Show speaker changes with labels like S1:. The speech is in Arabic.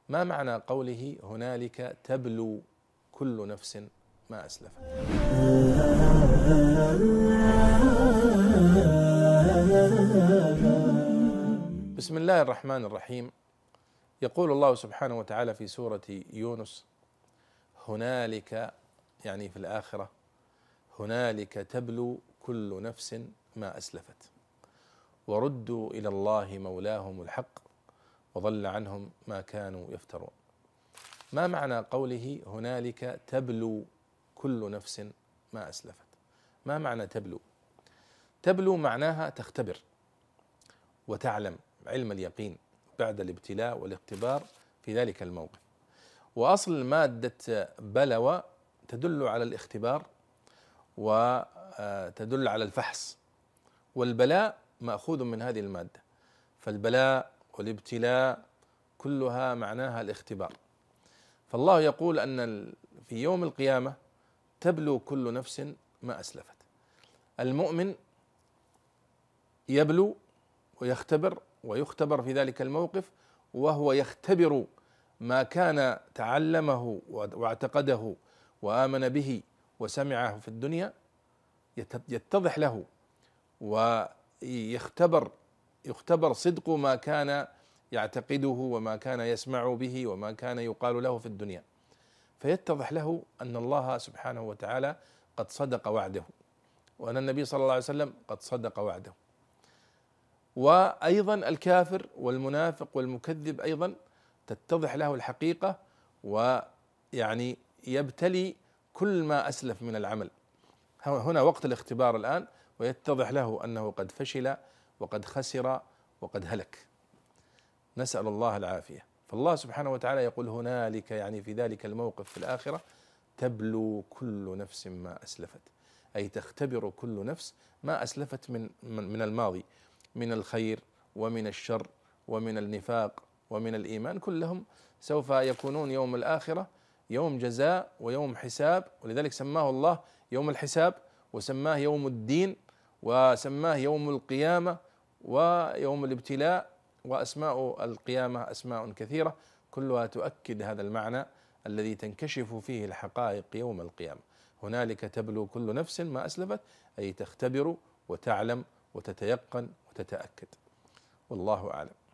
S1: ما معنى قوله هنالك تبلو كل نفس ما أسلفت؟ بسم الله الرحمن الرحيم. يقول الله سبحانه وتعالى في سورة يونس: هنالك، يعني في الآخرة، هنالك تبلو كل نفس ما أسلفت وردوا إلى الله مولاهم الحق وضل عنهم ما كانوا يفترون. ما معنى قوله هنالك تبلو كل نفس ما أسلفت؟ ما معنى تبلو؟ تبلو معناها تختبر وتعلم علم اليقين بعد الابتلاء والاختبار في ذلك الموقف. وأصل مادة بلوى تدل على الاختبار وتدل على الفحص، والبلاء مأخوذ من هذه المادة، فالبلاء والابتلاء كلها معناها الاختبار. فالله يقول أن في يوم القيامة تبلو كل نفس ما أسلفت. المؤمن يبلو ويختبر ويختبر في ذلك الموقف، وهو يختبر ما كان تعلمه واعتقده وآمن به وسمعه في الدنيا، يتضح له ويختبر صدق ما كان يعتقده وما كان يسمع به وما كان يقال له في الدنيا، فيتضح له أن الله سبحانه وتعالى قد صدق وعده، وأن النبي صلى الله عليه وسلم قد صدق وعده. وأيضا الكافر والمنافق والمكذب أيضا تتضح له الحقيقة، ويعني يبتلي كل ما أسلف من العمل. هنا وقت الاختبار الآن، ويتضح له أنه قد فشل وقد خسر وقد هلك، نسأل الله العافية. فالله سبحانه وتعالى يقول هنالك، يعني في ذلك الموقف في الآخرة، تبلو كل نفس ما أسلفت، أي تختبر كل نفس ما أسلفت من الماضي، من الخير ومن الشر ومن النفاق ومن الإيمان، كلهم سوف يكونون يوم الآخرة يوم جزاء ويوم حساب. ولذلك سماه الله يوم الحساب، وسماه يوم الدين، وسماه يوم القيامة ويوم الابتلاء، وأسماء القيامة أسماء كثيرة كلها تؤكد هذا المعنى الذي تنكشف فيه الحقائق يوم القيامة. هنالك تبلو كل نفس ما أسلفت، أي تختبر وتعلم وتتيقن وتتأكد. والله أعلم.